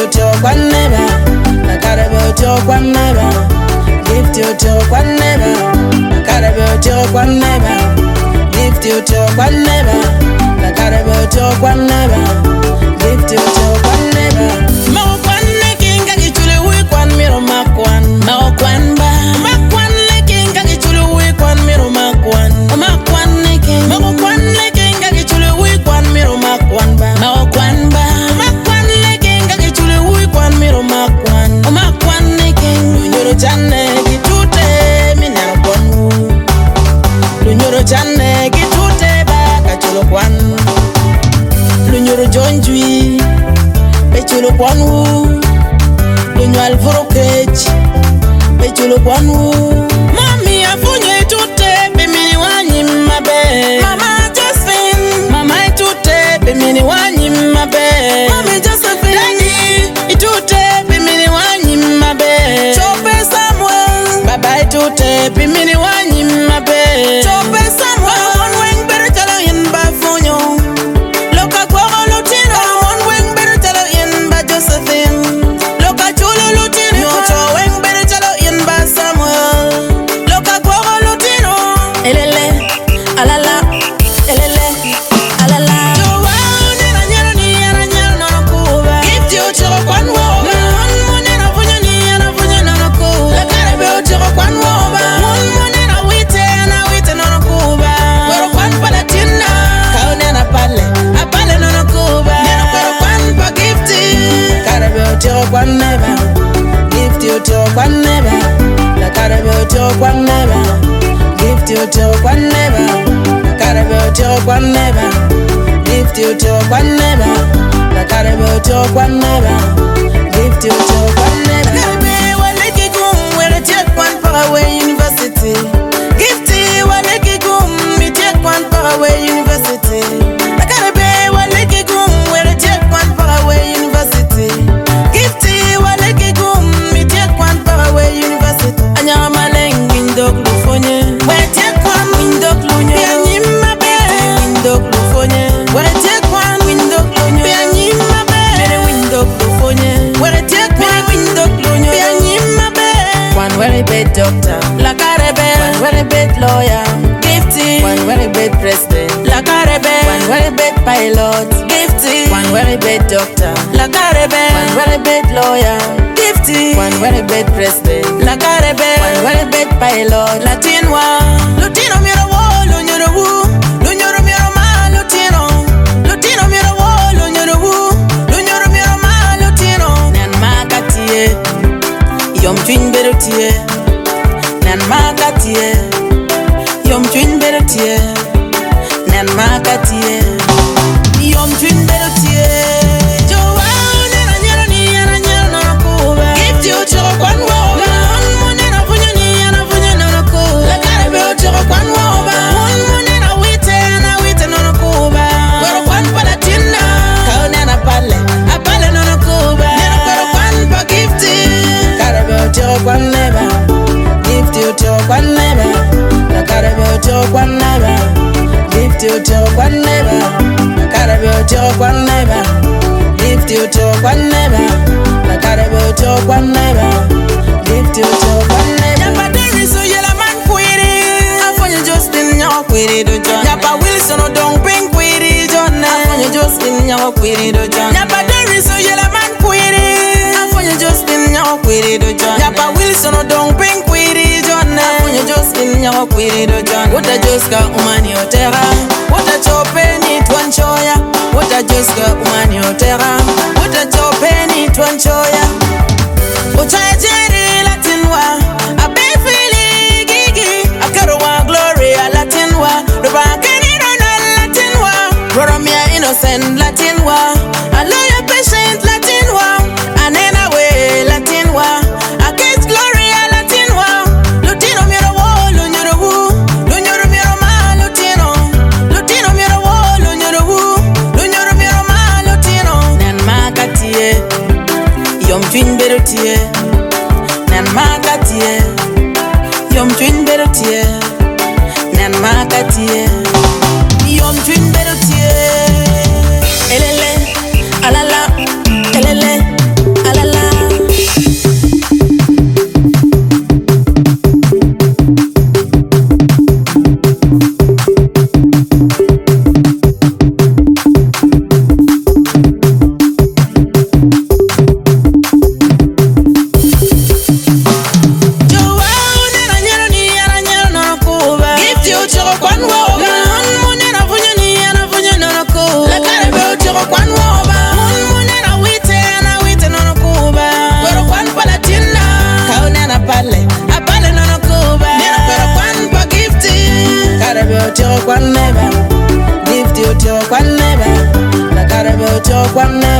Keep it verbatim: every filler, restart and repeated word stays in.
you to one never. I gotta go to one never. Lift you to one never. I gotta go to one never. Lift you to one never. I gotta go to one never. Lift you to one never. Mo kwan leking ka gichule wi kwan miro makwan. Mo kwan ba. Makwan leking ka gichule wi kwan miro makwan. Makwan leking. Mo kwan leking ka gichule wi kwan miro makwan ba. Mo kwan ba. Makwan leking ka gichule wi kwan miro makwan. Makwan leking. Lunyoro chane gitute minaro kwanu. Lunyoro chane gitute ba kachulo kwan. Lunyoro jonjui bechulo kwanu. Lunyal vorokech bechulo kwanu. Mami afunye tute bimini wanyi mabe. Mama Josephine mama itute bimini wanyi mabe. Mami Josephine Daddy itute bimini wanyi mabe. Chope Samuel baba itute bimini wanyi mabe. Chope Samuel one wing better tell in bafunyo. Loka kwa lutino one wing better tell in ba Josephine. Loka chulo lutino cho wing better tell in ba Samuel. Loka kwa lutino elele alala elele alala. Jowa nena nyero ni yana nyero no kuba. Gift you cho kwan woba. Mon monena funyo ni yana funyo no kuba. La karabe cho kwan woba. Mon monena wite na wite no kuba. Wero kwan palatina. Kau nena pale apale no kuba. Nena wero kwan pa gifti. Karabe cho kwan neba. Gift you cho kwan neba. La karabe cho kwan neba. Gift you to one never. Carabao to one never. Gift you to one never. The carabao to one never. Gift you to one never. Carabao one lucky gum where the take one Poway University. Gift you one lucky gum me take one Poway University. The carabao one lucky gum where the take one Poway University. Gift you one lucky gum me take one Poway University. Anya maleng window lufonye. Very bad doctor, la carebe. One very bad lawyer, gifty. One very bad president, la carebe. One very bad pilot, gifty. One very bad doctor, la carebe. One very bad lawyer, gifty. One very bad president, la carebe. One very bad pilot, Latinwa. Lutino mira wo, lunyoro wu, lunyoro mira ma, Lutino. Lutino mira wo, lunyoro wu, lunyoro mira ma, Lutino. Nan makatie. Yom twin better tie, nan makatie. Yom twin better tie, nan makatie. Yom twin better tie. Jowa nena nyero ni yana nyero no kuba. Gift you to kwan woba. Mon monena funyo ni yana funyo no kuba. La carabao to kwan woba. Mon monena wite na wite no kuba. Wero kwan palatina. Kau nena pale, apale no kuba. Nena wero kwan pa gifty. To one never, gift you to one never. The carabao to one never, gift you to one never. Carabao to one never, gift you to one never. The carabao to one never, gift you to one never. Yapa Dennis so yella man query. Afonyo Justin nyawa query do John. Yapa Wilson o don't bring query John. Afonyo Justin nyawa query do John. Yapa Dennis so yella man query. Afonyo Justin nyawa query do John. Yapa Wilson o don't bring query John. Afonyo Justin nyawa query do John. What a Joska umani otera. What a chopeni twan choya. What a Joska umani otera. What a chopeni twan choya. Ochaya jeri Latinwa. A befili gigi. A karowa gloria Latinwa. Roba keni ronal Latinwa. Roromia innocent Latinwa. A lawyer patient Latinwa. Anena way Latinwa. A kiss gloria Latinwa. Lutino miro wo, lunyoro wu. Lunyoro miro ma Lutino. Lutino miro wo, lunyoro wu. Lunyoro miro ma Lutino. Nan makatie. Yom twin berutie. Nan makatie. Yom twin berutie. Nan makatie. Yom twin berutie. Elele, alala, elele. kwamne